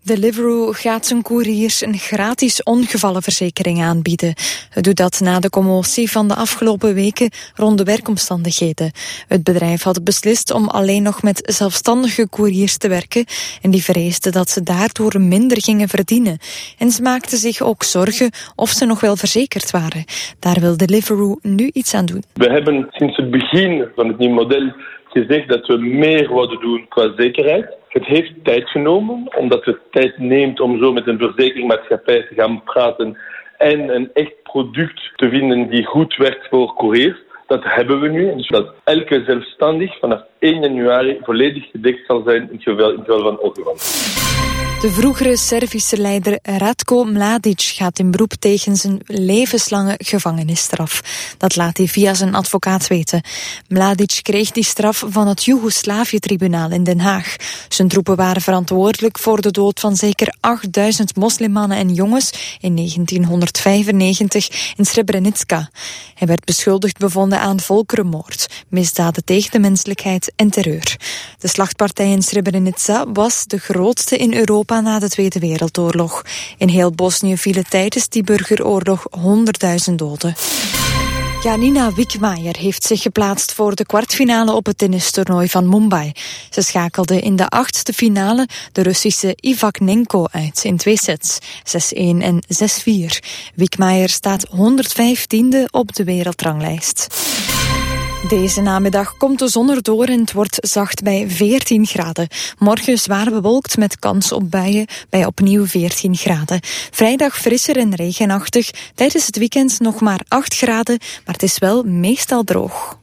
Deliveroo gaat zijn couriers een gratis ongevallenverzekering aanbieden. Het doet dat na de commotie van de afgelopen weken rond de werkomstandigheden. Het bedrijf had beslist om alleen nog met zelfstandige couriers te werken en die vreesden dat ze daardoor minder gingen verdienen. En ze maakten zich ook zorgen of ze nog wel verzekerd waren. Daar wil Deliveroo nu iets aan doen. We hebben sinds het begin van het nieuwe model gezegd dat we meer wilden doen qua zekerheid. Het heeft tijd genomen, omdat het tijd neemt om zo met een verzekeringsmaatschappij te gaan praten en een echt product te vinden die goed werkt voor couriers. Dat hebben we nu. Dus dat elke zelfstandig vanaf 1 januari volledig gedekt zal zijn in het geval van ongeval. De vroegere Servische leider Ratko Mladic gaat in beroep tegen zijn levenslange gevangenisstraf. Dat laat hij via zijn advocaat weten. Mladic kreeg die straf van het Joegoslavië-tribunaal in Den Haag. Zijn troepen waren verantwoordelijk voor de dood van zeker 8000 moslimmannen en jongens in 1995 in Srebrenica. Hij werd beschuldigd bevonden aan volkerenmoord, misdaden tegen de menselijkheid en terreur. De slachtpartij in Srebrenica was de grootste in Europa na de Tweede Wereldoorlog. In heel Bosnië vielen tijdens die burgeroorlog 100.000 doden. Janina Wickmaier heeft zich geplaatst voor de kwartfinale op het tennistoernooi van Mumbai. Ze schakelde in de 8e finale de Russische Ivaknenko uit in 2 sets, 6-1 en 6-4. Wickmaier staat 115e op de wereldranglijst. Deze namiddag komt de zon erdoor en het wordt zacht bij 14 graden. Morgen zwaar bewolkt met kans op buien bij opnieuw 14 graden. Vrijdag frisser en regenachtig. Tijdens het weekend nog maar 8 graden, maar het is wel meestal droog.